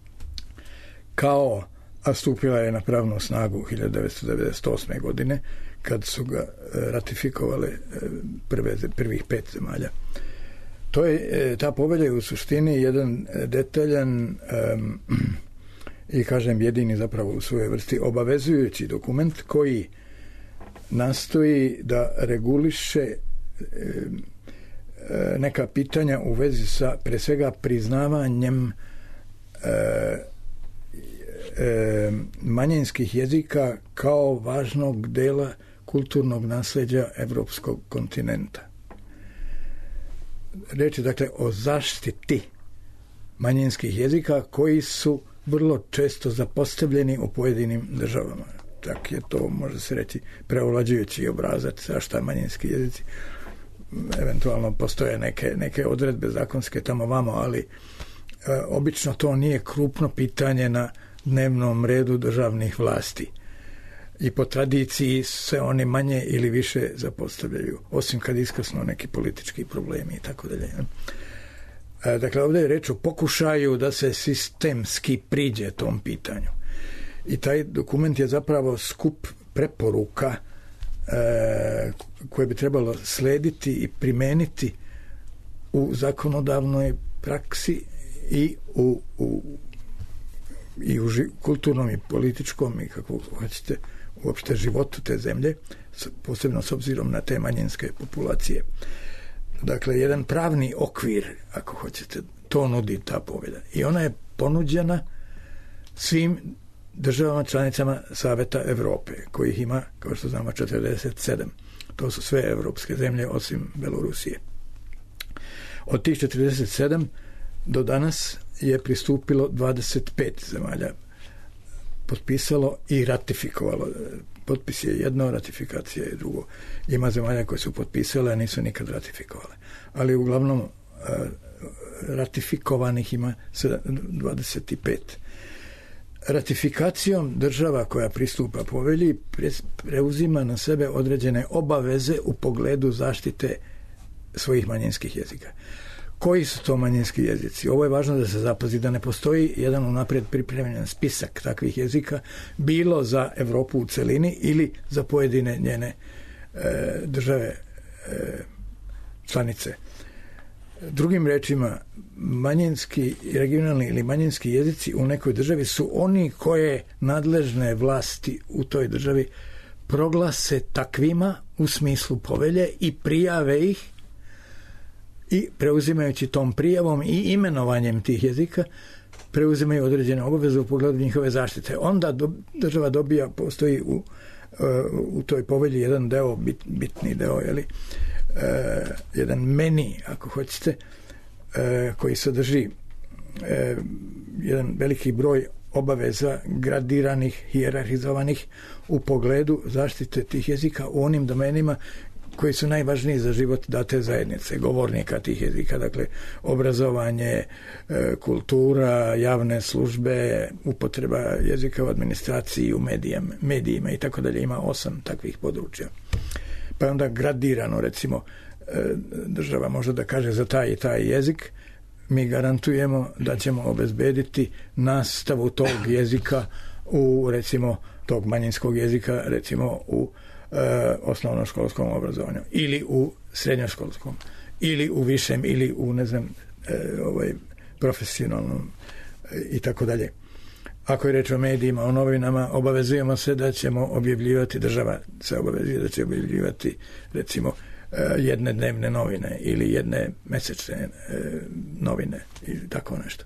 kao, a stupila je na pravnu snagu hiljadu devetsto devedeset osme. godine, kad su ga ratifikovale prve, prvih pet zemalja. To je, ta povelja je u suštini jedan detaljan um, i, kažem, jedini zapravo u svojoj vrsti obavezujući dokument koji nastoji da reguliše e, e, neka pitanja u vezi sa, pre svega, priznavanjem e, e, manjinskih jezika kao važnog dela kulturnog nasleđa evropskog kontinenta. Reč je, dakle, o zaštiti manjinskih jezika koji su vrlo često zapostavljeni u pojedinim državama. Tak je to, može se reći, preovlađujući obrazac zašta manjinski jezici. Eventualno postoje neke, neke odredbe zakonske tamo vamo, ali e, obično to nije krupno pitanje na dnevnom redu državnih vlasti. I po tradiciji se oni manje ili više zapostavljaju, osim kad iskrsnu neki politički problemi i tako dalje. E, dakle, ovdje je reč o pokušaju da se sistemski priđe tom pitanju. I taj dokument je zapravo skup preporuka e, koje bi trebalo slediti i primeniti u zakonodavnoj praksi i u, u, i u ži, kulturnom i političkom i kako hoćete uopšte životu te zemlje, posebno s obzirom na te manjinske populacije. Dakle, jedan pravni okvir, ako hoćete, to nudi ta povelja. I ona je ponuđena svim državama članicama Saveta Evrope, kojih ima, kao što znamo, četrdeset sedam. To su sve evropske zemlje osim Belorusije. Od tih četrdeset sedam do danas je pristupilo dvadeset pet zemalja, potpisalo i ratifikovalo. Potpis je jedno, ratifikacija je drugo. Ima zemalja koje su potpisale, a nisu nikad ratifikovale. Ali uglavnom ratifikovanih ima dvadeset pet. Ratifikacijom država koja pristupa povelji preuzima na sebe određene obaveze u pogledu zaštite svojih manjinskih jezika. Koji su to manjinski jezici? Ovo je važno da se zapazi da ne postoji jedan unaprijed pripremljen spisak takvih jezika, bilo za Evropu u celini ili za pojedine njene e, države e, članice. Drugim rečima, manjinski, regionalni ili manjinski jezici u nekoj državi su oni koje nadležne vlasti u toj državi proglase takvima u smislu povelje i prijave ih, i preuzimajući tom prijavom i imenovanjem tih jezika preuzimaju određene obaveze u pogledu njihove zaštite. Onda do, država dobija, postoji u, u toj povelji jedan deo, bit, bitni deo, jeli, Uh, jedan meni, ako hoćete, uh, koji sadrži uh, jedan veliki broj obaveza gradiranih, hijerarhizovanih u pogledu zaštite tih jezika u onim domenima koji su najvažniji za život date zajednice, govornika tih jezika, dakle obrazovanje, uh, kultura, javne službe, upotreba jezika u administraciji, u medijama, medijima i tako dalje. Ima osam takvih područja. Pa onda gradirano, recimo, država može da kaže za taj i taj jezik, mi garantujemo da ćemo obezbediti nastavu tog jezika u, recimo, tog manjinskog jezika, recimo u e, osnovnoškolskom obrazovanju ili u srednjoškolskom ili u višem ili u, ne znam, e, ovaj, profesionalnom e, i tako dalje. Ako je reč o medijima, o novinama, obavezujemo se da ćemo objavljivati, država se obavezuje da će objavljivati, recimo, jedne dnevne novine ili jedne mesečne novine ili tako nešto.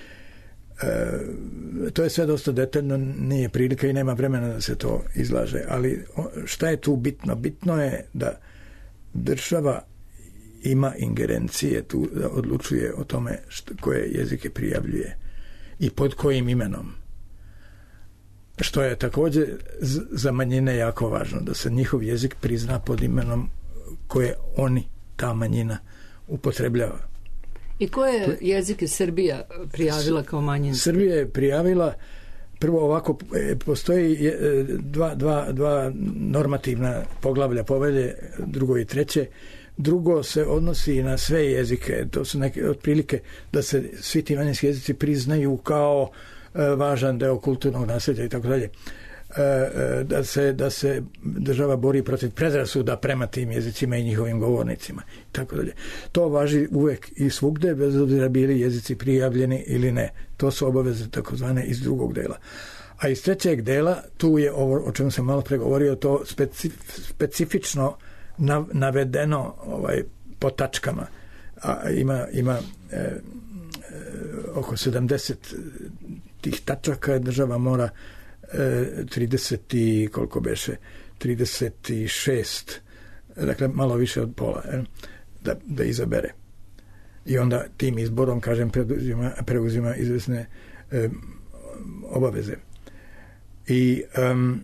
To je sve dosta detaljno, nije prilika i nema vremena da se to izlaže, ali šta je tu bitno? Bitno je da država ima ingerencije tu, da odlučuje o tome što, koje jezike prijavljuje i pod kojim imenom. Što je također za manjine jako važno, da se njihov jezik prizna pod imenom koje oni, ta manjina, upotrebljava. I koje jezike Srbija prijavila kao manjinske? Srbija je prijavila, prvo ovako, postoji dva, dva, dva normativna poglavlja povelje, drugo i treće. Drugo se odnosi na sve jezike, to su neke otprilike da se svi ti manjinski jezici priznaju kao važan deo kulturnog nasljeđa i tako dalje. Da se, da se država bori protiv predrasuda prema tim jezicima i njihovim govornicima i tako dalje. To važi uvek i svugde, bez obzira bili jezici prijavljeni ili ne. To su obaveze takozvane iz drugog dela. A iz trećeg dela, tu je ovo o čemu sam malo pregovorio, to specif, specifično navedeno ovaj, po tačkama. A ima, ima e, e, oko sedamdeset tih tačaka država mora e, trideset i koliko beše trideset šest, dakle malo više od pola, e, da, da izabere. I onda tim izborom, kažem, preuzima, preuzima izvesne e, obaveze. I um,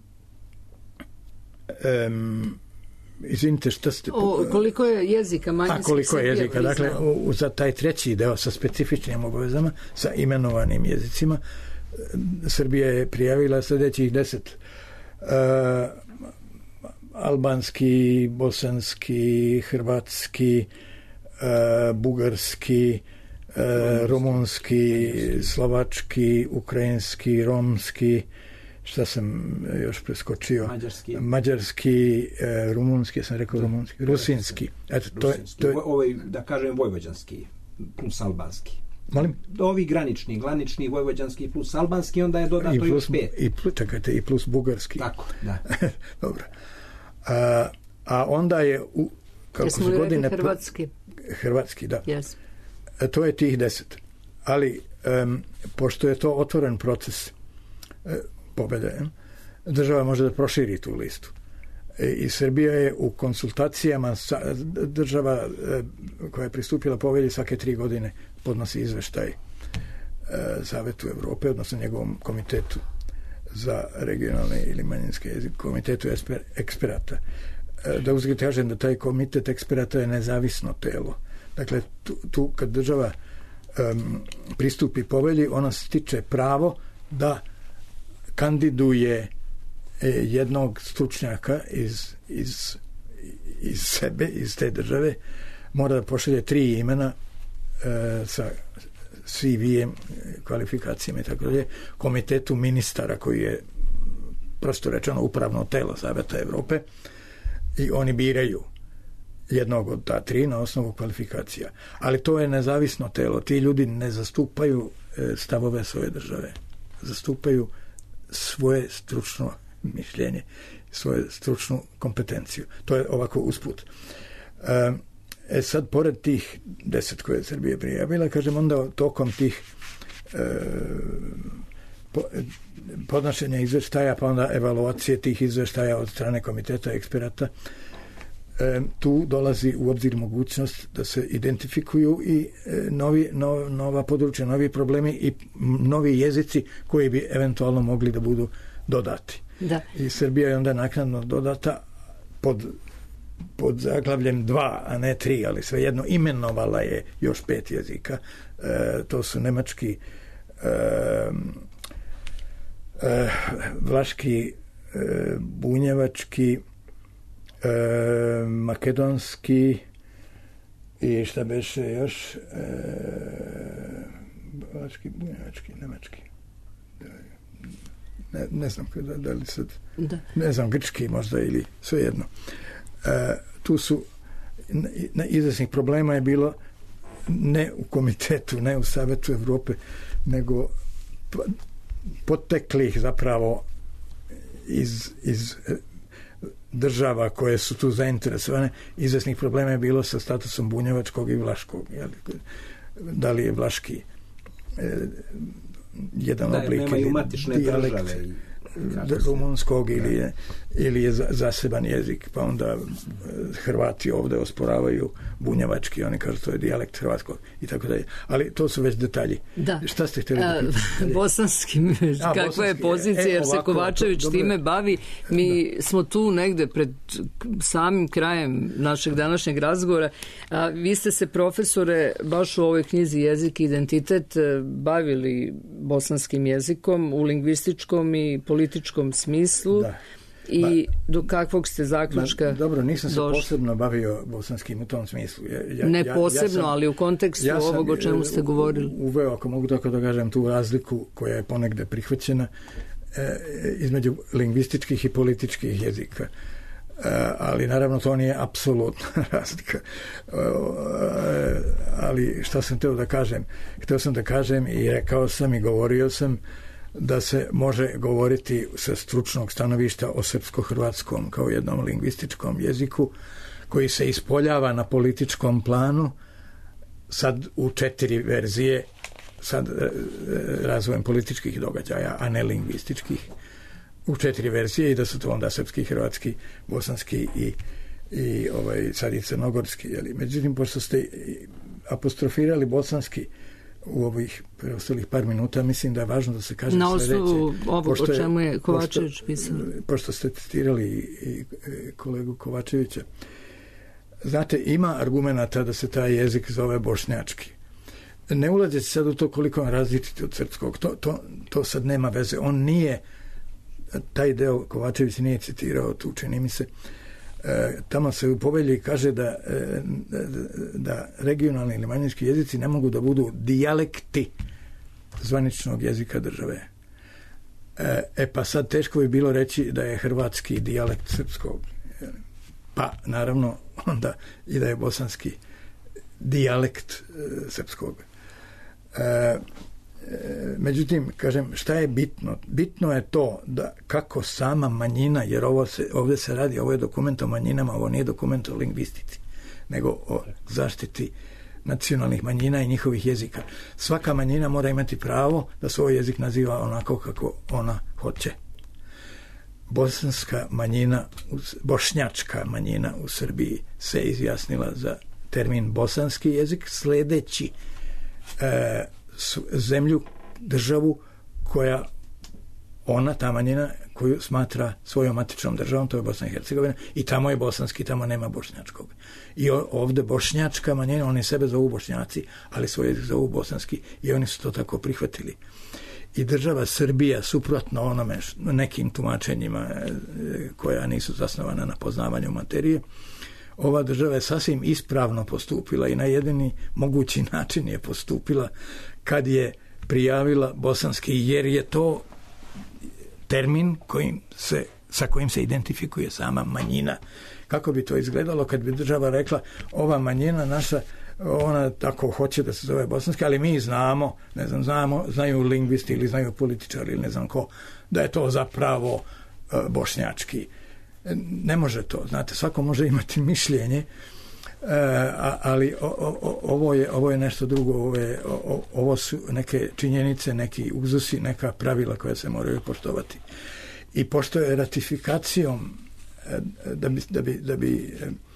um, izvinite, šta ste... O, koliko je jezika manjinskih? A koliko je jezika, dakle, u, za taj treći deo sa specifičnim obavezama, sa imenovanim jezicima, Srbija je prijavila sljedećih deset. Uh, albanski, bosanski, hrvatski, uh, bugarski, uh, rumunski, slovački, ukrajinski, romski, šta sam još preskočio? Mađarski. Mađarski, e, rumunski, ja sam rekao rumunski, rusinski. Eto, to je, to je... Ovaj, da kažem, vojvođanski plus albanski. Molim? Ovi granični, granični, vojvođanski plus albanski, onda je dodato I plus, još pet. I plus, čekajte, i plus bugarski. Tako, da. Dobro. A, a onda je u... Jesmo li rekli hrvatski? Hrvatski, da. Yes. E, to je tih deset. Ali um, pošto je to otvoren proces e, pobjede, država može da proširi tu listu. E, I Srbija je u konsultacijama sa, država e, koja je pristupila pobjedi svake tri godine podnosi izveštaj e, Savetu Evrope, odnosno njegovom komitetu za regionalne ili manjinske jezike, komitetu eksper, eksperata. E, da uzgled kažem da taj komitet eksperata je nezavisno telo. Dakle, tu, tu kad država um, pristupi povelji, ona stiče pravo da kandiduje e, jednog stručnjaka iz, iz, iz sebe, iz te države, mora da pošalje tri imena e, sa C V-em, kvalifikacijama i tako dalje, komitetu ministara koji je prosto rečeno upravno telo Saveta Evrope i oni biraju jednog od ta tri na osnovu kvalifikacija. Ali to je nezavisno telo. Ti ljudi ne zastupaju stavove svoje države. Zastupaju svoje stručno mišljenje, svoju stručnu kompetenciju. To je ovako usput. E sad, pored tih deset koje je Srbija prijavila, kažem, onda tokom tih e, po, podnošenja izveštaja, pa onda evaluacije tih izveštaja od strane komiteta eksperata, e, tu dolazi u obzir mogućnost da se identifikuju i e, novi, no, nova područja, novi problemi i novi jezici koji bi eventualno mogli da budu dodati. Da. I Srbija je onda naknadno dodata pod pod zaglavljem dva, a ne tri, ali svejedno imenovala je još pet jezika. E, to su nemački, e, e, vlaški, e, bunjevački, e, makedonski i šta beše još, e, vlaški, bunjevački, nemački. Ne, ne znam da, da li sad, da. ne znam, grčki možda ili svejedno. Uh, tu su na izvesnih problema je bilo ne u komitetu, ne u Savetu Evrope, nego poteklih zapravo iz, iz država koje su tu zainteresovane. Izvesnih problema je bilo sa statusom bunjevačkog i vlaškog. Jel? Da li je vlaški eh, jedan da, oblik ili dijalekt rumunskog ili je, ili je zaseban jezik, pa onda Hrvati ovde osporavaju bunjevački, oni kažu to je dijalekt hrvatskog i tako dalje. Ali to su već detalji. Da. Šta ste htjeli da pitati? Bosanski, A, kakva bosanski, je pozicija, e, jer ovako, se Kovačević to, time bavi. Mi da. smo tu negde pred samim krajem našeg današnjeg razgovora. A, vi ste se, profesore, baš u ovoj knjizi Jezik i identitet bavili bosanskim jezikom u lingvističkom i političkom smislu. Da. I ba, do kakvog ste zaključka ba, dobro, nisam se došli. Posebno bavio bosanskim u tom smislu. Ja, ja, ne ja, posebno, ja sam, ali u kontekstu ja sam, ovog o čemu ste govorili. Uveo, ako mogu tako da kažem, tu razliku koja je ponegde prihvaćena e, između lingvističkih i političkih jezika. E, ali naravno to nije apsolutna razlika. E, ali šta sam hteo da kažem? Hteo sam da kažem i rekao sam i govorio sam da se može govoriti sa stručnog stanovišta o srpsko-hrvatskom kao jednom lingvističkom jeziku koji se ispoljava na političkom planu sad u četiri verzije sad razvojem političkih događaja, a ne lingvističkih, u četiri verzije i da su to onda srpski, hrvatski, bosanski i, i ovaj, sad i crnogorski. Jeli. Međutim, pošto ste apostrofirali bosanski u ovih preostalih par minuta, mislim da je važno da se kaže na sledeće. Na osnovu ovog o čemu je Kovačević pisao. Pošto ste citirali i, i kolegu Kovačevića, znate, ima argumenata da se taj jezik zove bošnjački. Ne ulazeći sad u to koliko on različiti od srpskog, to, to, to sad nema veze. On nije, taj deo Kovačević nije citirao tu, čini mi se. E, tamo se u povelji kaže da, e, da regionalni ili manjinski jezici ne mogu da budu dijalekti zvaničnog jezika države. E, e pa sad teško bi bilo reći da je hrvatski dijalekt srpskog. Pa naravno onda i da je bosanski dijalekt e, srpskog. E, međutim, kažem, šta je bitno? Bitno je to da kako sama manjina, jer ovo se, ovdje se radi, ovo je dokument o manjinama, ovo nije dokument o lingvistici, nego o zaštiti nacionalnih manjina i njihovih jezika. Svaka manjina mora imati pravo da svoj jezik naziva onako kako ona hoće. Bosanska manjina, bošnjačka manjina u Srbiji se izjasnila za termin bosanski jezik sledeći e, zemlju, državu koja ona, ta manjina koju smatra svojom matičnom državom, to je Bosna i Hercegovina, i tamo je bosanski, tamo nema bošnjačkog. I ovde bošnjačka manjina, oni sebe zovu bošnjaci, ali svoj jezik zovu bosanski i oni su to tako prihvatili. I država Srbija, suprotno onome nekim tumačenjima koja nisu zasnovana na poznavanju materije, ova država je sasvim ispravno postupila i na jedini mogući način je postupila kad je prijavila bosanski, jer je to termin kojim se, sa kojim se identifikuje sama manjina. Kako bi to izgledalo kad bi država rekla ova manjina naša, ona tako hoće da se zove bosanski, ali mi znamo, ne znam, znamo, znaju lingvisti ili znaju političari ili ne znam ko, da je to zapravo uh, bošnjački. Ne može to, znate, svako može imati mišljenje, uh, ali o, o, ovo, je, ovo je nešto drugo, ovo, je, o, ovo su neke činjenice, neki uzusi, neka pravila koja se moraju poštovati. I pošto je ratifikacijom da bi, da bi, da bi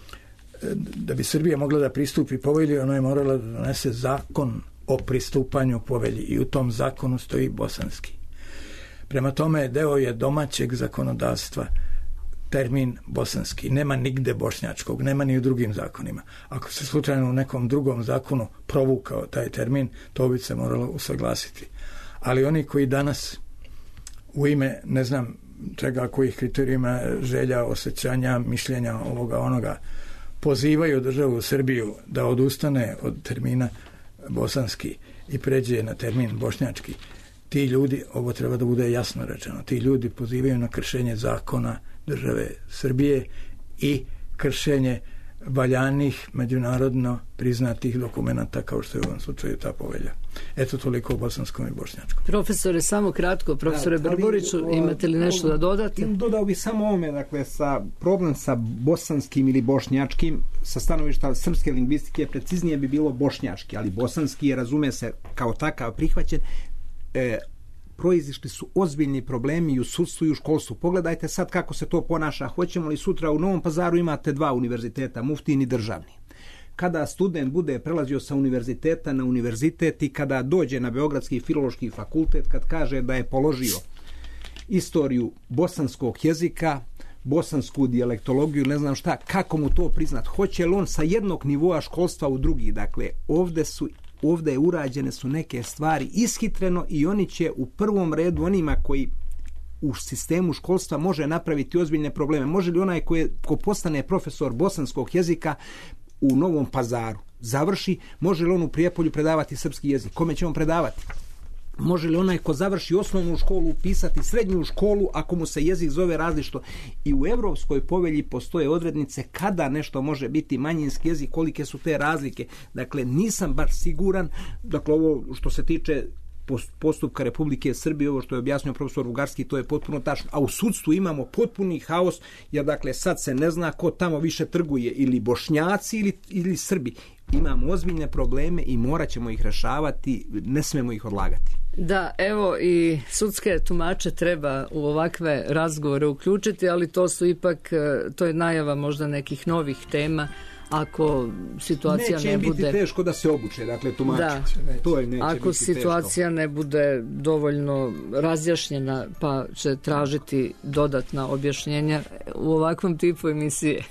da bi Srbija mogla da pristupi povelji, ono je morala da donese zakon o pristupanju povelji i u tom zakonu stoji bosanski. Prema tome, deo je domaćeg zakonodavstva termin bosanski. Nema nigde bošnjačkog, nema ni u drugim zakonima. Ako se slučajno u nekom drugom zakonu provukao taj termin, to bi se moralo usaglasiti. Ali oni koji danas u ime, ne znam čega, kojih kriterijima, želja, osjećanja, mišljenja, ovoga, onoga, pozivaju državu Srbiju da odustane od termina bosanski i pređe na termin bošnjački. Ti ljudi, ovo treba da bude jasno rečeno, ti ljudi pozivaju na kršenje zakona države Srbije i kršenje valjanih međunarodno priznatih dokumenata kao što je u ovom slučaju ta povelja. Eto toliko o bosanskom i bošnjačkom. Profesore, samo kratko, profesore da, Brboriću, ali, imate li nešto da dodate? Dodao bih samo ovome, dakle, sa problem sa bosanskim ili bošnjačkim, sa stanovišta srpske lingvistike, preciznije bi bilo bošnjački, ali bosanski je, razume se, kao takav prihvaćen. E, proizišli su ozbiljni problemi i u sudstvu i u školstvu. Pogledajte sad kako se to ponaša. Hoćemo li sutra u Novom Pazaru imate dva univerziteta, muftijin i državni. Kada student bude prelazio sa univerziteta na univerzitet i kada dođe na Beogradski filološki fakultet, kad kaže da je položio istoriju bosanskog jezika, bosansku dijalektologiju, ne znam šta, kako mu to priznat? Hoće li on sa jednog nivoa školstva u drugi? Dakle, ovde su ovdje urađene su neke stvari ishitreno i oni će u prvom redu onima koji u sistemu školstva može napraviti ozbiljne probleme. Može li onaj koji ko postane profesor bosanskog jezika u Novom Pazaru završi, može li on u Prijepolju predavati srpski jezik? Kome će on predavati? Može li onaj ko završi osnovnu školu upisati srednju školu ako mu se jezik zove različito? I u Evropskoj povelji postoje odrednice kada nešto može biti manjinski jezik, kolike su te razlike. Dakle, nisam baš siguran, dakle, ovo što se tiče postupka Republike Srbije, ovo što je objasnio profesor Bugarski, to je potpuno tačno. A u sudstvu imamo potpuni haos, jer dakle sad se ne zna ko tamo više trguje, ili Bošnjaci ili, ili Srbi. Imamo ozbiljne probleme i morat ćemo ih rešavati, ne smemo ih odlagati. Da, evo i sudske tumače treba u ovakve razgovore uključiti, ali to su ipak, to je najava možda nekih novih tema. Ako situacija neće ne bude... Neće biti teško da se obuče, dakle, tumačiti. Da. To je, neće Ako biti situacija teško. Ne bude dovoljno razjašnjena, pa će tražiti dodatna objašnjenja u ovakvom tipu emisije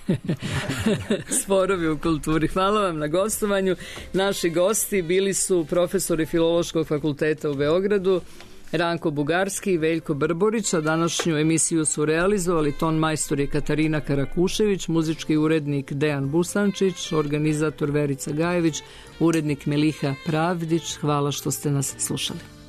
Sporovi u kulturi. Hvala vam na gostovanju. Naši gosti bili su profesori Filološkog fakulteta u Beogradu, Ranko Bugarski i Veljko Brborić, a današnju emisiju su realizovali ton majstori Katarina Karakušević, muzički urednik Dejan Busančić, organizator Verica Gajević, urednik Miliha Pravdić. Hvala što ste nas slušali.